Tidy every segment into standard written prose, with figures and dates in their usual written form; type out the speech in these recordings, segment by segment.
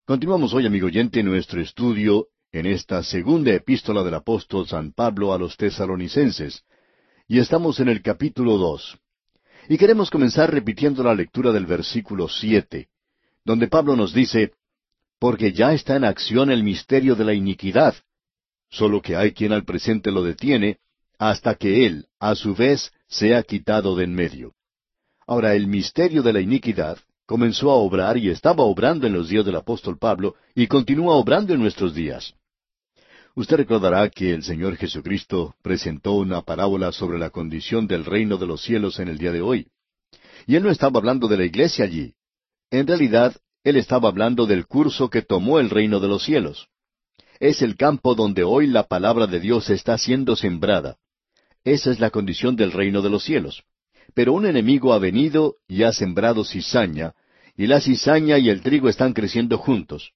Continuamos hoy, amigo oyente, nuestro estudio en esta segunda epístola del apóstol San Pablo a los tesalonicenses, y estamos en el capítulo 2. Y queremos comenzar repitiendo la lectura del versículo 7, donde Pablo nos dice, «Porque ya está en acción el misterio de la iniquidad, solo que hay quien al presente lo detiene, hasta que él, a su vez, sea quitado de en medio». Ahora, el misterio de la iniquidad comenzó a obrar y estaba obrando en los días del apóstol Pablo y continúa obrando en nuestros días. Usted recordará que el Señor Jesucristo presentó una parábola sobre la condición del reino de los cielos en el día de hoy. Y Él no estaba hablando de la iglesia allí. En realidad, Él estaba hablando del curso que tomó el reino de los cielos. Es el campo donde hoy la palabra de Dios está siendo sembrada. Esa es la condición del reino de los cielos. Pero un enemigo ha venido y ha sembrado cizaña, y la cizaña y el trigo están creciendo juntos.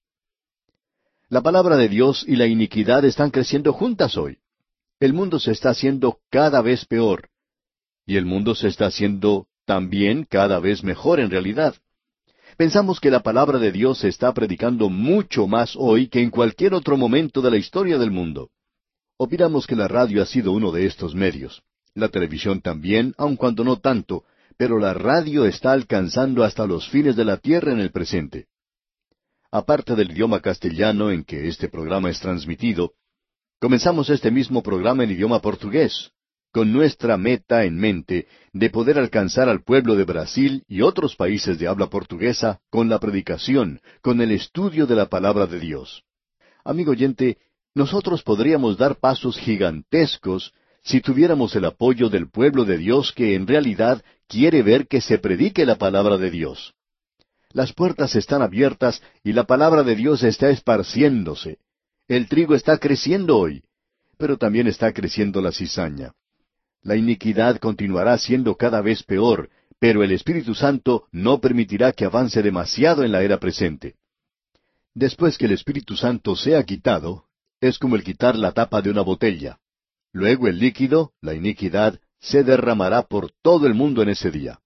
La palabra de Dios y la iniquidad están creciendo juntas hoy. El mundo se está haciendo cada vez peor, y el mundo se está haciendo también cada vez mejor en realidad. Pensamos que la palabra de Dios se está predicando mucho más hoy que en cualquier otro momento de la historia del mundo. Opinamos que la radio ha sido uno de estos medios. La televisión también, aun cuando no tanto, pero la radio está alcanzando hasta los fines de la tierra en el presente. Aparte del idioma castellano en que este programa es transmitido, comenzamos este mismo programa en idioma portugués, con nuestra meta en mente de poder alcanzar al pueblo de Brasil y otros países de habla portuguesa con la predicación, con el estudio de la palabra de Dios. Amigo oyente, nosotros podríamos dar pasos gigantescos si tuviéramos el apoyo del pueblo de Dios que en realidad quiere ver que se predique la palabra de Dios. Las puertas están abiertas y la palabra de Dios está esparciéndose. El trigo está creciendo hoy, pero también está creciendo la cizaña. La iniquidad continuará siendo cada vez peor, pero el Espíritu Santo no permitirá que avance demasiado en la era presente. Después que el Espíritu Santo sea quitado, es como el quitar la tapa de una botella. Luego el líquido, la iniquidad, se derramará por todo el mundo en ese día.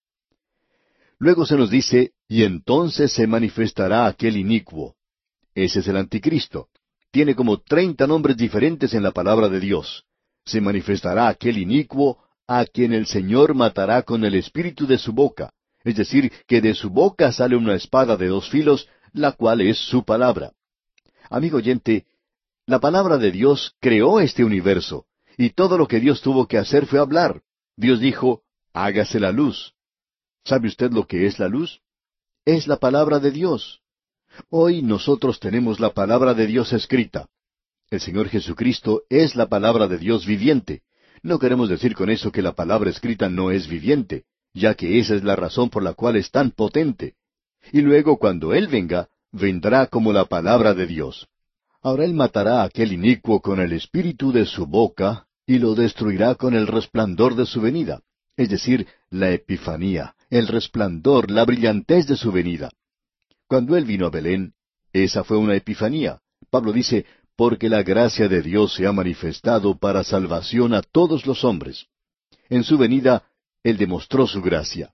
Luego se nos dice, y entonces se manifestará aquel inicuo. Ese es el anticristo. Tiene como 30 nombres diferentes en la palabra de Dios. Se manifestará aquel inicuo a quien el Señor matará con el espíritu de su boca. Es decir, que de su boca sale una espada de 2 filos, la cual es su palabra. Amigo oyente, la palabra de Dios creó este universo, y todo lo que Dios tuvo que hacer fue hablar. Dios dijo, hágase la luz. ¿Sabe usted lo que es la luz? Es la palabra de Dios. Hoy nosotros tenemos la palabra de Dios escrita. El Señor Jesucristo es la palabra de Dios viviente. No queremos decir con eso que la palabra escrita no es viviente, ya que esa es la razón por la cual es tan potente. Y luego cuando Él venga, vendrá como la palabra de Dios. Ahora Él matará a aquel inicuo con el espíritu de su boca, y lo destruirá con el resplandor de su venida, es decir, la epifanía, el resplandor, la brillantez de su venida. Cuando Él vino a Belén, esa fue una epifanía. Pablo dice, porque la gracia de Dios se ha manifestado para salvación a todos los hombres. En su venida, Él demostró su gracia.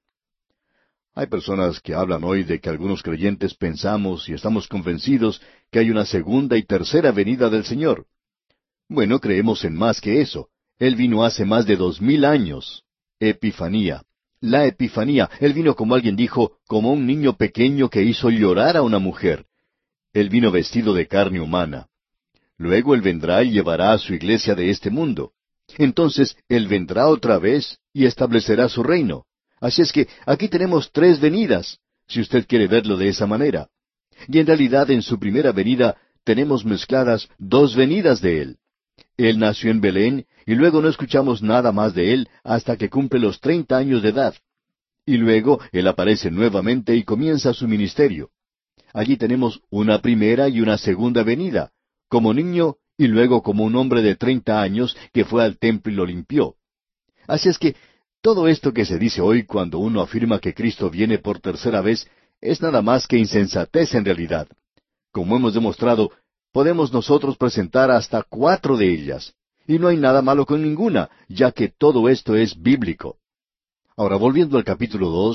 Hay personas que hablan hoy de que algunos creyentes pensamos y estamos convencidos que hay una segunda y tercera venida del Señor. Bueno, creemos en más que eso. Él vino hace más de 2000 años. Epifanía. La epifanía. Él vino, como alguien dijo, como un niño pequeño que hizo llorar a una mujer. Él vino vestido de carne humana. Luego Él vendrá y llevará a su iglesia de este mundo. Entonces Él vendrá otra vez y establecerá su reino. Así es que aquí tenemos 3 venidas, si usted quiere verlo de esa manera. Y en realidad en su primera venida tenemos mezcladas 2 venidas de Él. Él nació en Belén y luego no escuchamos nada más de Él hasta que cumple los 30 años de edad. Y luego Él aparece nuevamente y comienza su ministerio. Allí tenemos una primera y una segunda venida, como niño y luego como un hombre de 30 años que fue al templo y lo limpió. Así es que todo esto que se dice hoy cuando uno afirma que Cristo viene por tercera vez es nada más que insensatez en realidad. Como hemos demostrado, podemos nosotros presentar hasta 4 de ellas, y no hay nada malo con ninguna, ya que todo esto es bíblico. Ahora, volviendo al capítulo 2,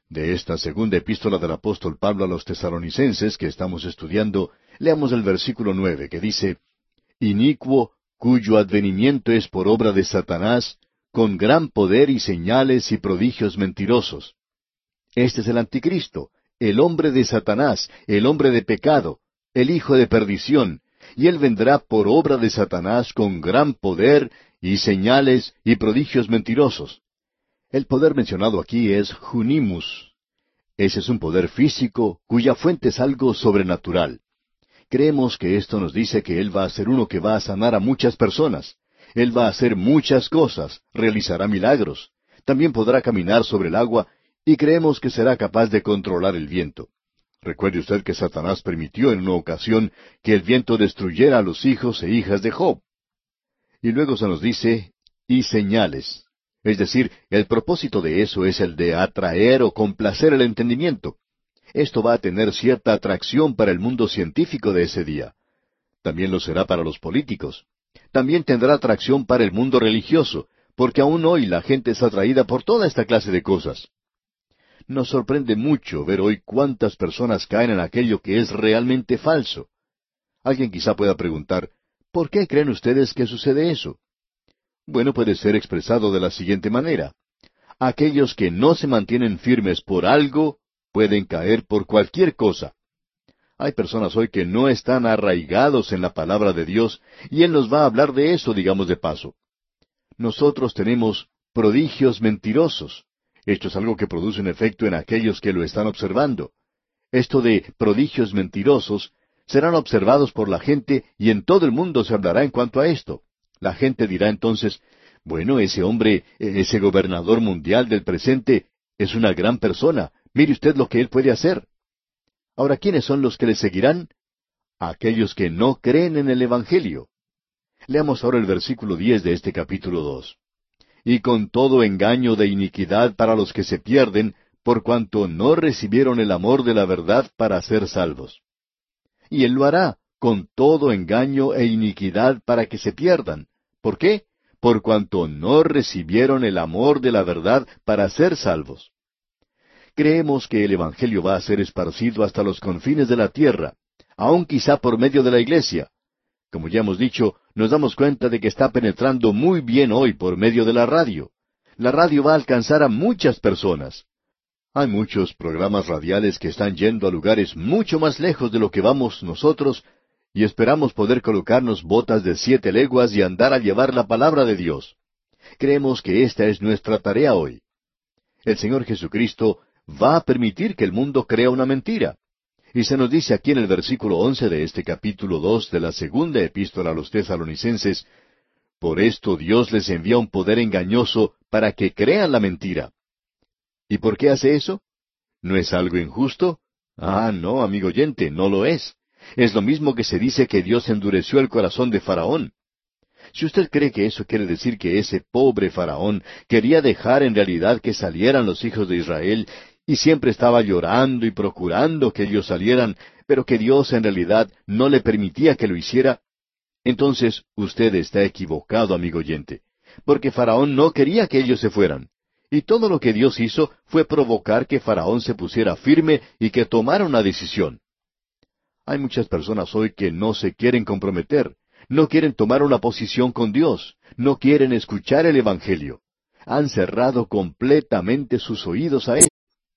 De esta segunda epístola del apóstol Pablo a los tesalonicenses que estamos estudiando, leamos el versículo 9, que dice, Inicuo, cuyo advenimiento es por obra de Satanás, con gran poder y señales y prodigios mentirosos. Este es el anticristo, el hombre de Satanás, el hombre de pecado, el hijo de perdición, y él vendrá por obra de Satanás con gran poder y señales y prodigios mentirosos. El poder mencionado aquí es Junimus. Ese es un poder físico cuya fuente es algo sobrenatural. Creemos que esto nos dice que Él va a ser uno que va a sanar a muchas personas. Él va a hacer muchas cosas, realizará milagros. También podrá caminar sobre el agua y creemos que será capaz de controlar el viento. Recuerde usted que Satanás permitió en una ocasión que el viento destruyera a los hijos e hijas de Job. Y luego se nos dice, y señales. Es decir, el propósito de eso es el de atraer o complacer el entendimiento. Esto va a tener cierta atracción para el mundo científico de ese día. También lo será para los políticos. También tendrá atracción para el mundo religioso, porque aún hoy la gente es atraída por toda esta clase de cosas. Nos sorprende mucho ver hoy cuántas personas caen en aquello que es realmente falso. Alguien quizá pueda preguntar, ¿por qué creen ustedes que sucede eso? Bueno, puede ser expresado de la siguiente manera. Aquellos que no se mantienen firmes por algo, pueden caer por cualquier cosa. Hay personas hoy que no están arraigados en la palabra de Dios, y Él nos va a hablar de eso, digamos de paso. Nosotros tenemos prodigios mentirosos. Esto es algo que produce un efecto en aquellos que lo están observando. Esto de prodigios mentirosos serán observados por la gente y en todo el mundo se hablará en cuanto a esto. La gente dirá entonces, bueno, ese hombre, ese gobernador mundial del presente, es una gran persona. Mire usted lo que él puede hacer. Ahora, ¿quiénes son los que le seguirán? Aquellos que no creen en el Evangelio. Leamos ahora el versículo 10 de este capítulo 2. Y con todo engaño de iniquidad para los que se pierden, por cuanto no recibieron el amor de la verdad para ser salvos. Y Él lo hará, con todo engaño e iniquidad para que se pierdan. ¿Por qué? Por cuanto no recibieron el amor de la verdad para ser salvos. Creemos que el Evangelio va a ser esparcido hasta los confines de la tierra, aun quizá por medio de la iglesia. Como ya hemos dicho, nos damos cuenta de que está penetrando muy bien hoy por medio de la radio. La radio va a alcanzar a muchas personas. Hay muchos programas radiales que están yendo a lugares mucho más lejos de lo que vamos nosotros, y esperamos poder colocarnos botas de 7 leguas y andar a llevar la palabra de Dios. Creemos que esta es nuestra tarea hoy. El Señor Jesucristo va a permitir que el mundo crea una mentira. Y se nos dice aquí en el versículo 11 de este capítulo 2 de la segunda epístola a los tesalonicenses, por esto Dios les envía un poder engañoso para que crean la mentira. ¿Y por qué hace eso? ¿No es algo injusto? Ah, no, amigo oyente, no lo es. Es lo mismo que se dice que Dios endureció el corazón de Faraón. Si usted cree que eso quiere decir que ese pobre Faraón quería dejar en realidad que salieran los hijos de Israel, y siempre estaba llorando y procurando que ellos salieran, pero que Dios en realidad no le permitía que lo hiciera, entonces usted está equivocado, amigo oyente, porque Faraón no quería que ellos se fueran. Y todo lo que Dios hizo fue provocar que Faraón se pusiera firme y que tomara una decisión. Hay muchas personas hoy que no se quieren comprometer, no quieren tomar una posición con Dios, no quieren escuchar el Evangelio. Han cerrado completamente sus oídos a Él.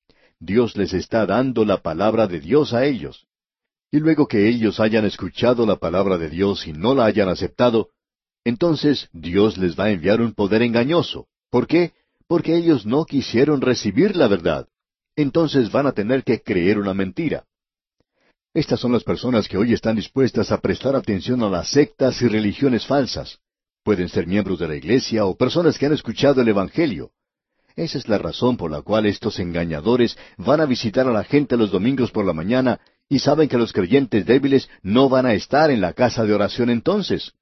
Dios les está dando la palabra de Dios a ellos. Y luego que ellos hayan escuchado la palabra de Dios y no la hayan aceptado, entonces Dios les va a enviar un poder engañoso. ¿Por qué? Porque ellos no quisieron recibir la verdad. Entonces van a tener que creer una mentira. Estas son las personas que hoy están dispuestas a prestar atención a las sectas y religiones falsas. Pueden ser miembros de la iglesia o personas que han escuchado el Evangelio. Esa es la razón por la cual estos engañadores van a visitar a la gente los domingos por la mañana y saben que los creyentes débiles no van a estar en la casa de oración entonces.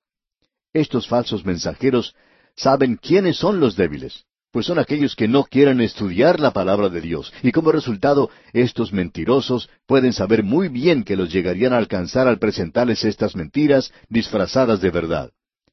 Estos falsos mensajeros saben quiénes son los débiles, pues son aquellos que no quieren estudiar la palabra de Dios, y como resultado, estos mentirosos pueden saber muy bien que los llegarían a alcanzar al presentarles estas mentiras disfrazadas de verdad.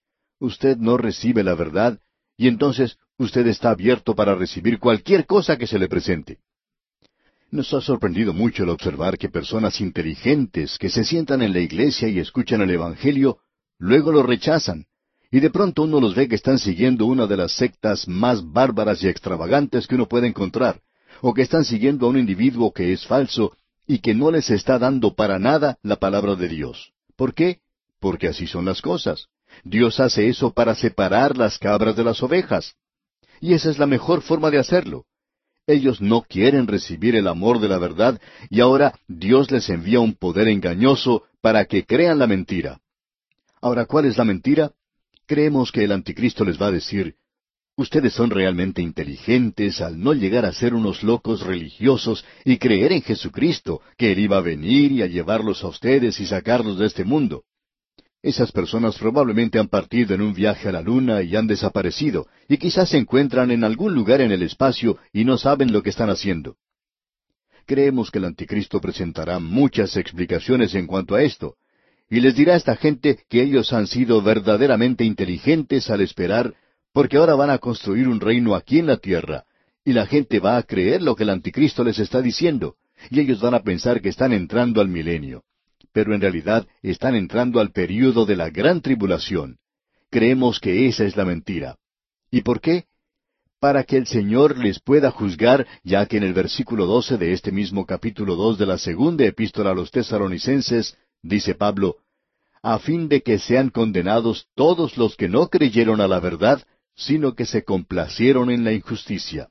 Usted no recibe la verdad, y entonces usted está abierto para recibir cualquier cosa que se le presente. Nos ha sorprendido mucho el observar que personas inteligentes que se sientan en la iglesia y escuchan el Evangelio, luego lo rechazan, y de pronto uno los ve que están siguiendo una de las sectas más bárbaras y extravagantes que uno puede encontrar, o que están siguiendo a un individuo que es falso y que no les está dando para nada la palabra de Dios. ¿Por qué? Porque así son las cosas. Dios hace eso para separar las cabras de las ovejas. Y esa es la mejor forma de hacerlo. Ellos no quieren recibir el amor de la verdad y ahora Dios les envía un poder engañoso para que crean la mentira. Ahora, ¿cuál es la mentira? Creemos que el anticristo les va a decir, ustedes son realmente inteligentes al no llegar a ser unos locos religiosos y creer en Jesucristo, que Él iba a venir y a llevarlos a ustedes y sacarlos de este mundo. Esas personas probablemente han partido en un viaje a la luna y han desaparecido, y quizás se encuentran en algún lugar en el espacio y no saben lo que están haciendo. Creemos que el anticristo presentará muchas explicaciones en cuanto a esto, y les dirá a esta gente que ellos han sido verdaderamente inteligentes al esperar, porque ahora van a construir un reino aquí en la tierra, y la gente va a creer lo que el anticristo les está diciendo, y ellos van a pensar que están entrando al milenio. Pero en realidad están entrando al período de la gran tribulación. Creemos que esa es la mentira. ¿Y por qué? Para que el Señor les pueda juzgar, ya que en el versículo 12 de este mismo capítulo 2 de la segunda epístola a los Tesalonicenses, dice Pablo, a fin de que sean condenados todos los que no creyeron a la verdad, sino que se complacieron en la injusticia.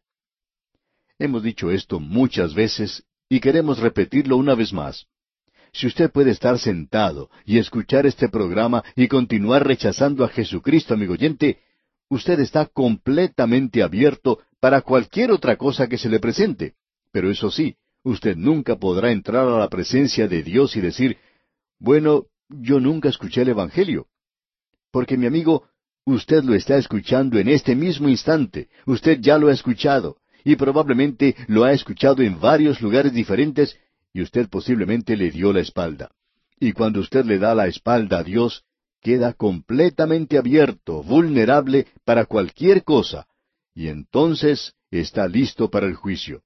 Hemos dicho esto muchas veces y queremos repetirlo una vez más. Si usted puede estar sentado y escuchar este programa y continuar rechazando a Jesucristo, amigo oyente, usted está completamente abierto para cualquier otra cosa que se le presente. Pero eso sí, usted nunca podrá entrar a la presencia de Dios y decir, bueno, yo nunca escuché el Evangelio. Porque, mi amigo, usted lo está escuchando en este mismo instante. Usted ya lo ha escuchado. Y probablemente lo ha escuchado en varios lugares diferentes y usted posiblemente le dio la espalda. Y cuando usted le da la espalda a Dios, queda completamente abierto, vulnerable para cualquier cosa, y entonces está listo para el juicio.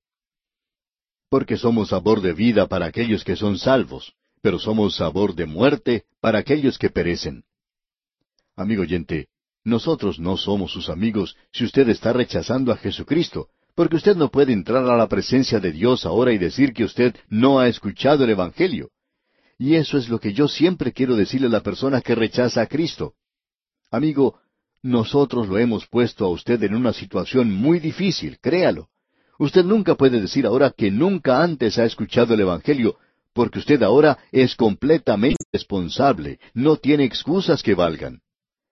Porque somos sabor de vida para aquellos que son salvos, pero somos sabor de muerte para aquellos que perecen. Amigo oyente, nosotros no somos sus amigos si usted está rechazando a Jesucristo, porque usted no puede entrar a la presencia de Dios ahora y decir que usted no ha escuchado el Evangelio. Y eso es lo que yo siempre quiero decirle a la persona que rechaza a Cristo. Amigo, nosotros lo hemos puesto a usted en una situación muy difícil, créalo. Usted nunca puede decir ahora que nunca antes ha escuchado el Evangelio, porque usted ahora es completamente responsable, no tiene excusas que valgan.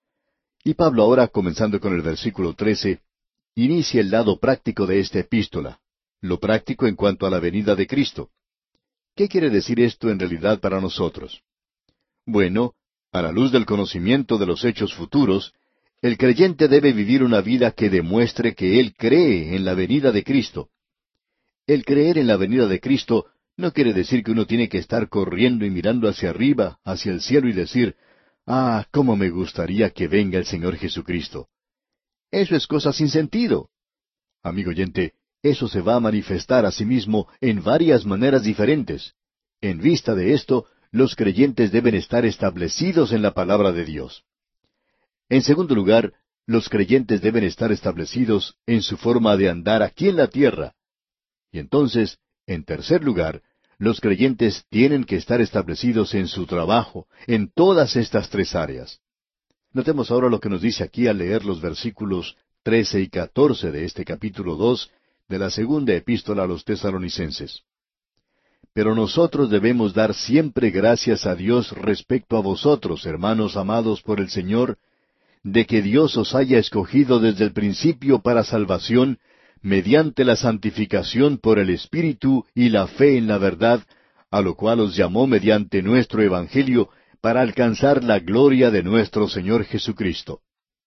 Y Pablo ahora, comenzando con el versículo 13, inicia el lado práctico de esta epístola, lo práctico en cuanto a la venida de Cristo. ¿Qué quiere decir esto en realidad para nosotros? Bueno, a la luz del conocimiento de los hechos futuros, el creyente debe vivir una vida que demuestre que él cree en la venida de Cristo. El creer en la venida de Cristo no quiere decir que uno tiene que estar corriendo y mirando hacia arriba, hacia el cielo y decir, «Ah, cómo me gustaría que venga el Señor Jesucristo». Eso es cosa sin sentido. Amigo oyente, eso se va a manifestar a sí mismo en varias maneras diferentes. En vista de esto, los creyentes deben estar establecidos en la palabra de Dios. En segundo lugar, los creyentes deben estar establecidos en su forma de andar aquí en la tierra. Y entonces, en tercer lugar, los creyentes tienen que estar establecidos en su trabajo, en todas estas tres áreas. Notemos ahora lo que nos dice aquí al leer los versículos 13 y 14 de este capítulo 2 de la segunda epístola a los Tesalonicenses. Pero nosotros debemos dar siempre gracias a Dios respecto a vosotros, hermanos amados por el Señor, de que Dios os haya escogido desde el principio para salvación, mediante la santificación por el Espíritu y la fe en la verdad, a lo cual os llamó mediante nuestro Evangelio, para alcanzar la gloria de nuestro Señor Jesucristo.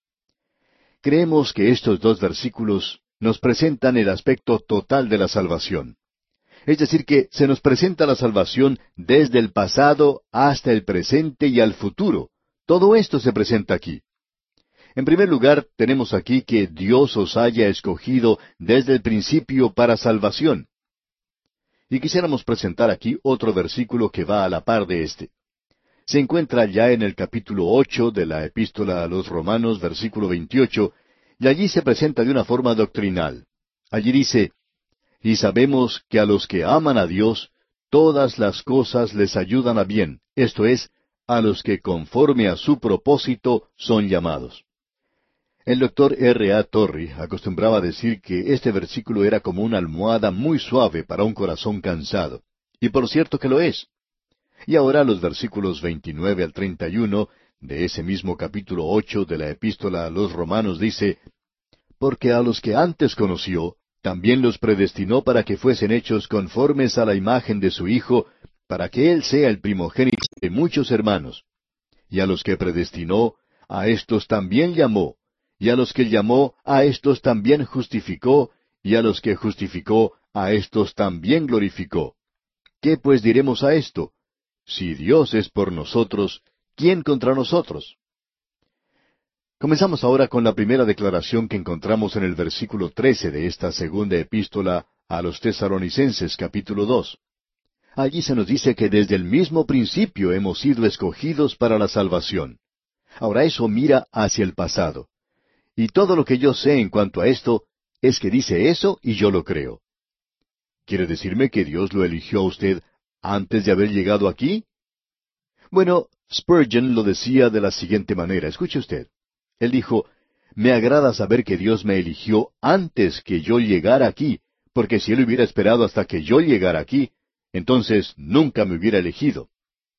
Creemos que estos dos versículos nos presentan el aspecto total de la salvación. Es decir, que se nos presenta la salvación desde el pasado hasta el presente y al futuro. Todo esto se presenta aquí. En primer lugar, tenemos aquí que Dios os haya escogido desde el principio para salvación. Y quisiéramos presentar aquí otro versículo que va a la par de este. Se encuentra ya en el capítulo 8 de la Epístola a los Romanos, versículo 28, y allí se presenta de una forma doctrinal. Allí dice, y sabemos que a los que aman a Dios, todas las cosas les ayudan a bien, esto es, a los que conforme a su propósito son llamados. El doctor R. A. Torrey acostumbraba decir que este versículo era como una almohada muy suave para un corazón cansado. Y por cierto que lo es. Y ahora los versículos 29 al 31 de ese mismo capítulo 8 de la Epístola a los Romanos dice, porque a los que antes conoció, también los predestinó para que fuesen hechos conformes a la imagen de su Hijo, para que Él sea el primogénito de muchos hermanos. Y a los que predestinó, a éstos también llamó, y a los que llamó, a éstos también justificó, y a los que justificó, a éstos también glorificó. ¿Qué pues diremos a esto? Si Dios es por nosotros, ¿quién contra nosotros? Comenzamos ahora con la primera declaración que encontramos en el versículo 13 de esta segunda epístola a los Tesalonicenses, capítulo 2. Allí se nos dice que desde el mismo principio hemos sido escogidos para la salvación. Ahora eso mira hacia el pasado. Y todo lo que yo sé en cuanto a esto es que dice eso y yo lo creo. ¿Quiere decirme que Dios lo eligió a usted antes de haber llegado aquí? Bueno, Spurgeon lo decía de la siguiente manera. Escuche usted. Él dijo, me agrada saber que Dios me eligió antes que yo llegara aquí, porque si Él hubiera esperado hasta que yo llegara aquí, entonces nunca me hubiera elegido.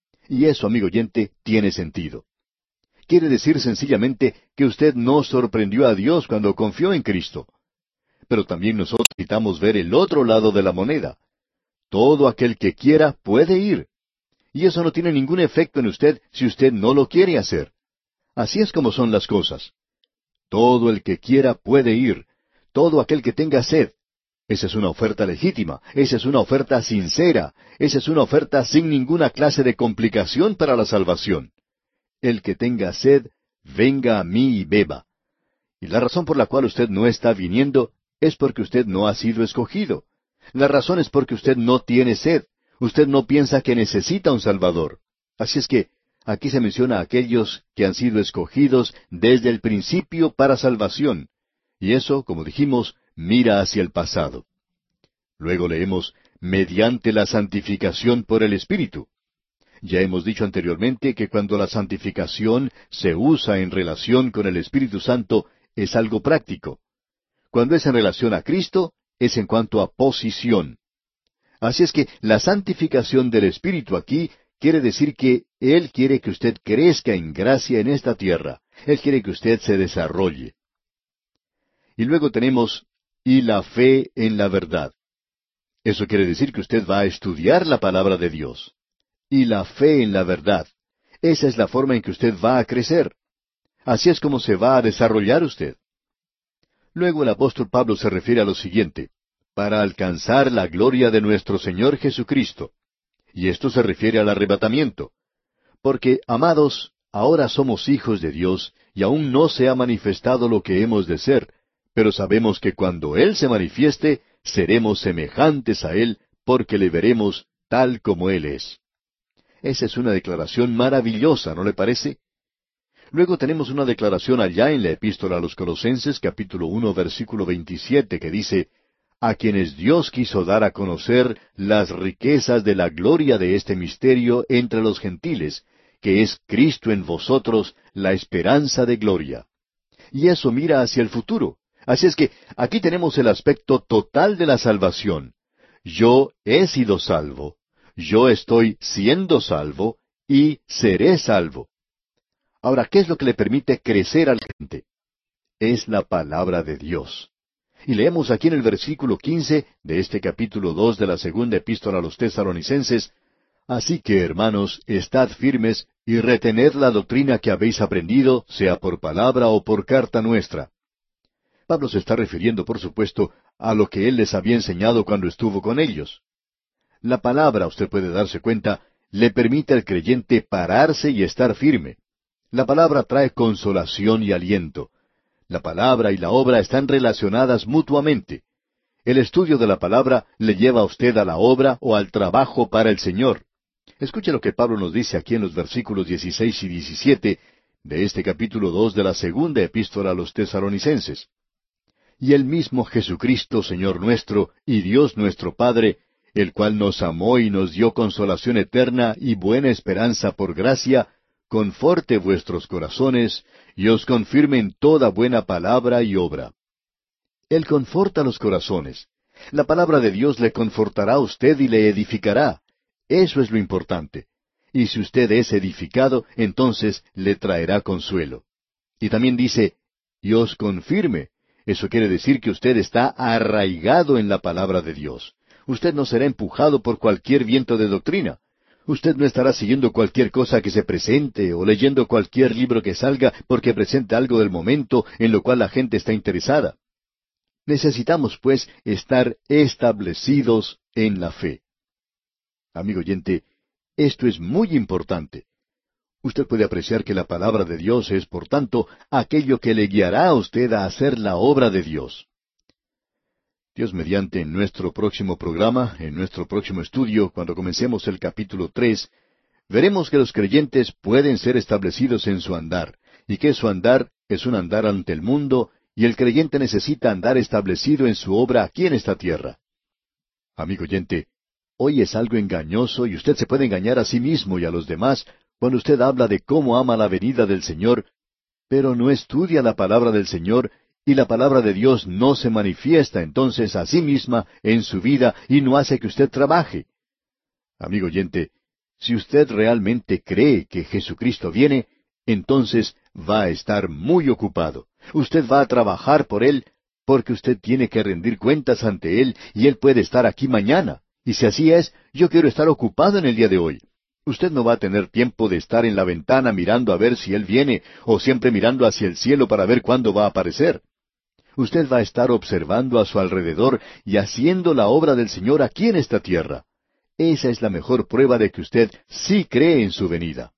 Y eso, amigo oyente, tiene sentido. Quiere decir sencillamente que usted no sorprendió a Dios cuando confió en Cristo. Pero también nosotros necesitamos ver el otro lado de la moneda. Todo aquel que quiera puede ir. Y eso no tiene ningún efecto en usted si usted no lo quiere hacer. Así es como son las cosas. Todo el que quiera puede ir. Todo aquel que tenga sed. Esa es una oferta legítima. Esa es una oferta sincera. Esa es una oferta sin ninguna clase de complicación para la salvación. El que tenga sed, venga a mí y beba. Y la razón por la cual usted no está viniendo es porque usted no ha sido escogido. La razón es porque usted no tiene sed. Usted no piensa que necesita un Salvador. Así es que aquí se menciona a aquellos que han sido escogidos desde el principio para salvación. Y eso, como dijimos, mira hacia el pasado. Luego leemos, mediante la santificación por el Espíritu. Ya hemos dicho anteriormente que cuando la santificación se usa en relación con el Espíritu Santo, es algo práctico. Cuando es en relación a Cristo, es en cuanto a posición. Así es que la santificación del Espíritu aquí quiere decir que Él quiere que usted crezca en gracia en esta tierra. Él quiere que usted se desarrolle. Y luego tenemos, y la fe en la verdad. Eso quiere decir que usted va a estudiar la palabra de Dios. Y la fe en la verdad. Esa es la forma en que usted va a crecer. Así es como se va a desarrollar usted. Luego el apóstol Pablo se refiere a lo siguiente, para alcanzar la gloria de nuestro Señor Jesucristo. Y esto se refiere al arrebatamiento. Porque, amados, ahora somos hijos de Dios, y aún no se ha manifestado lo que hemos de ser, pero sabemos que cuando Él se manifieste, seremos semejantes a Él, porque le veremos tal como Él es. Esa es una declaración maravillosa, ¿no le parece? Luego tenemos una declaración allá en la Epístola a los Colosenses, capítulo 1, versículo 27, que dice, a quienes Dios quiso dar a conocer las riquezas de la gloria de este misterio entre los gentiles, que es Cristo en vosotros, la esperanza de gloria. Y eso mira hacia el futuro. Así es que aquí tenemos el aspecto total de la salvación. Yo he sido salvo, yo estoy siendo salvo y seré salvo. Ahora, ¿qué es lo que le permite crecer al creyente? Es la palabra de Dios. Y leemos aquí en el versículo 15 de este capítulo 2 de la segunda epístola a los Tesalonicenses, así que, hermanos, estad firmes y retened la doctrina que habéis aprendido, sea por palabra o por carta nuestra. Pablo se está refiriendo, por supuesto, a lo que él les había enseñado cuando estuvo con ellos. La palabra, usted puede darse cuenta, le permite al creyente pararse y estar firme. La palabra trae consolación y aliento. La palabra y la obra están relacionadas mutuamente. El estudio de la palabra le lleva a usted a la obra o al trabajo para el Señor. Escuche lo que Pablo nos dice aquí en los versículos 16 y 17 de este capítulo 2 de la segunda epístola a los Tesalonicenses. Y el mismo Jesucristo, Señor nuestro, y Dios nuestro Padre, el cual nos amó y nos dio consolación eterna y buena esperanza por gracia, conforte vuestros corazones, y os confirme en toda buena palabra y obra. Él conforta los corazones. La palabra de Dios le confortará a usted y le edificará. Eso es lo importante. Y si usted es edificado, entonces le traerá consuelo. Y también dice, y os confirme. Eso quiere decir que usted está arraigado en la palabra de Dios. Usted no será empujado por cualquier viento de doctrina. Usted no estará siguiendo cualquier cosa que se presente o leyendo cualquier libro que salga porque presente algo del momento en lo cual la gente está interesada. Necesitamos, pues, estar establecidos en la fe. Amigo oyente, esto es muy importante. Usted puede apreciar que la palabra de Dios es, por tanto, aquello que le guiará a usted a hacer la obra de Dios. Dios mediante, en nuestro próximo programa, en nuestro próximo estudio, cuando comencemos el capítulo 3, veremos que los creyentes pueden ser establecidos en su andar, y que su andar es un andar ante el mundo, y el creyente necesita andar establecido en su obra aquí en esta tierra. Amigo oyente, hoy es algo engañoso y usted se puede engañar a sí mismo y a los demás cuando usted habla de cómo ama la venida del Señor, pero no estudia la palabra del Señor y la palabra de Dios no se manifiesta entonces a sí misma en su vida y no hace que usted trabaje. Amigo oyente, si usted realmente cree que Jesucristo viene, entonces va a estar muy ocupado. Usted va a trabajar por Él, porque usted tiene que rendir cuentas ante Él, y Él puede estar aquí mañana. Y si así es, yo quiero estar ocupado en el día de hoy. Usted no va a tener tiempo de estar en la ventana mirando a ver si Él viene, o siempre mirando hacia el cielo para ver cuándo va a aparecer. Usted va a estar observando a su alrededor y haciendo la obra del Señor aquí en esta tierra. Esa es la mejor prueba de que usted sí cree en su venida.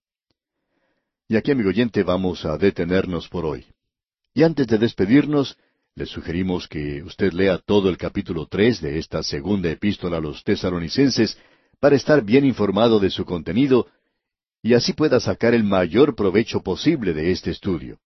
Y aquí, amigo oyente, vamos a detenernos por hoy. Y antes de despedirnos, le sugerimos que usted lea todo el capítulo 3 de esta segunda epístola a los Tesalonicenses para estar bien informado de su contenido y así pueda sacar el mayor provecho posible de este estudio.